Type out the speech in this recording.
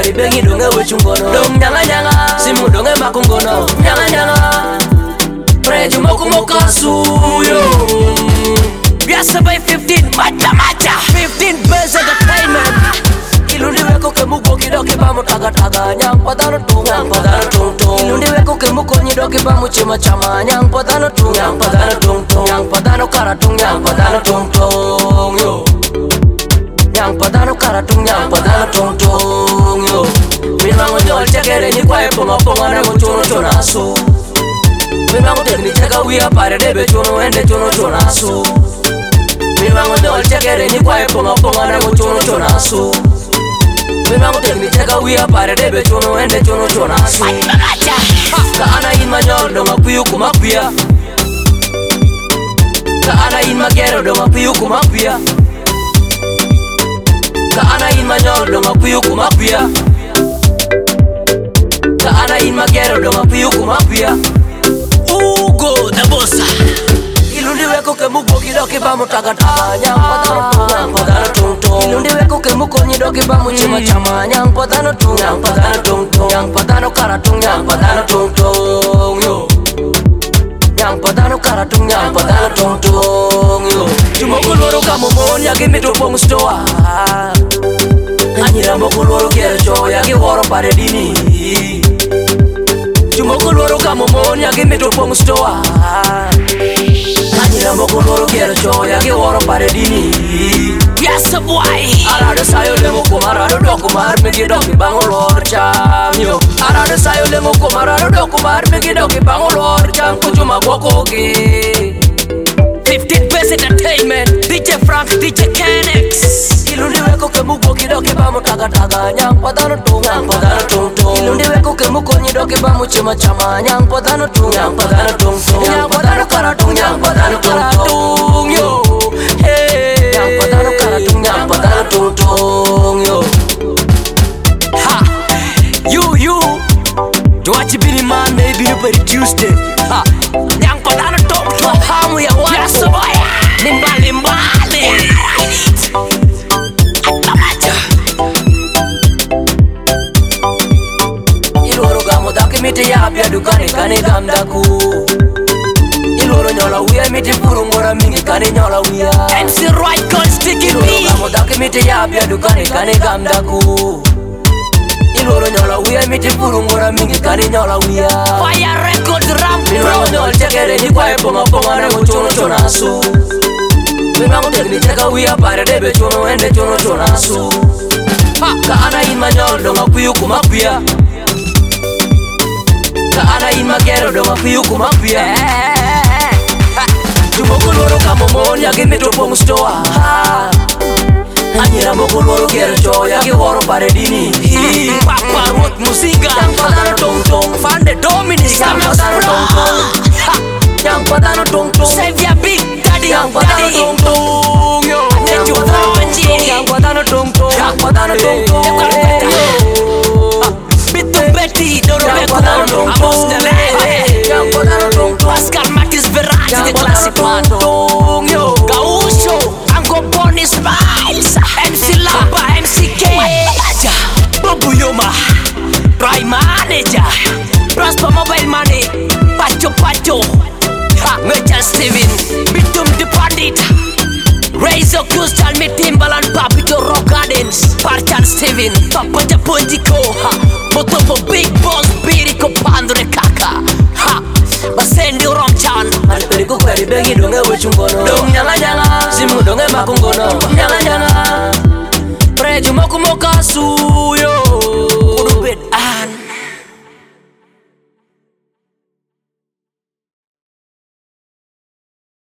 kweli bengi donge wechungono. Dong nyanga nyanga, simu donge makungono. Nyanga nyanga, preju moku mokasuyo. Biasa by 15, macha macha 15 best entertainment. Ilundi weko kemuko kidoke bamu taga taga. Nyang padano tung, nyang padano tung tung. Ilundi weko kemuko nyidoke bamu chima chama. Nyang padano tung, nyang padano tung tung. Nyang padano karatung, nyang padano tung tung yo. Nyang padano karatung, nyang padano tung tung yo. Mimango nyol chekere ni kwa eponga ponga na mochono chona su. Mimango tekni cheka wia pare debe chono ende chono chona su. Mimango nyol chekere ni kwa eponga ponga na mochono chona su. Mimango tekni cheka wia pare debe chono ende chono chona su. Kaana ima nyol donga piyu kumakuya. Kaana ima gero donga piyu kumakuya. Kaana ima nyol donga piyu kumakuya. Kaana ima gero donga piyu kumakuya. Hugo the bossa. Ilundi weko kemuko kidoke bamu taga taga. Nyang padano tung, nyang padano tung tung. Ilundi weko kemuko nyidoke bamu chima chama. Nyang padano tung, nyang padano tung tung. Nyang padano karatung, nyang padano tung tung yo. Nyang padano karatung, nyang padano tung tung yo. Chumoko loro kamo mon yagi mito pong stoa. Anyira moko loro kere show yagi woro pare dini. Chumoko loro kamo mon yagi mito pong stoa. Anyira moko loro kere show yagi woro pare dini. Yes boy. Arado sayo le moko marado doko mar megi doki bango lor cham yo. Arado sayo le moko marado doko mar megi doki bango lor cham kuchuma boko gi. 15 best entertainment. DJ Frank, DJ Kennex. Ilundi weko kemuko kidoke bamu taga taga. Nyang padano tung, nyang padano tung tung. Ilundi weko kemuko nyidoke bamu chima chama. Nyang padano tung, nyang padano tung tung. Nyang padano karatung, nyang padano tung tung yo. Hey, nyang padano karatung, nyang padano tung tung yo. Ha, you. Joachi bini man, maybe you better Tuesday. Ha, nyang padano tung tung. Hamu ya wa. Yes boy. Limbali mbali. Iloro gamo dake miti ya apya dukane kane gamdaku. Iloro nyola uya miti furungora mingi kane nyola uya. MC Right Gold Sticky B. Iloro gamo dake miti ya apya dukane kane gamdaku. Iloro nyola uya miti furungora mingi kane nyola uya. Fire Records Ram Pro. Iloro nyol chekere ni kwa eponga ponga na mochono chona su. Mimango tekni cheka wia pare debe chono ende chono chona su. Kaana ima nyol donga piyu kumakuya. Kaana ima gero donga piyu kumakuya. Chumoko loro kamo mon yagi mito pong stoa. Anyira moko loro kero show yagi woro pare dini. Papa root musika. Nyang padano tong tong. Fande Dominic. Nyang padano tong tong. Nyang padano tong tong. Save your big daddy. Nyang padano tong tong yo. Neju Bonji. Nyang padano tong tong. Nyang padano tong tong. Bitu Betty Doro Beko. Amos Dele. Nyang padano tong tong. Pascal Matis Verratti the classic man. Tong yo. Gausho. Uncle Bonnie Smiles. MC Lapa. MCK. Bobu Yoma. Prime Manager. Prosper Mobile Money. Pacho Pacho. Merchant Steven. Bitum the Pandit. Razor Crystal me Timbaland Papito Rock Gardens. Parchan Steven. Papa Japonjiko. Motopo Big Boss Biriko Pando de Kaka. Basendo Romchan. Mariperiku kweli bengi donge wechungono. Dong nyanga nyanga. Simu donge makungono. Nyanga nyanga. Preju moku moka suyo.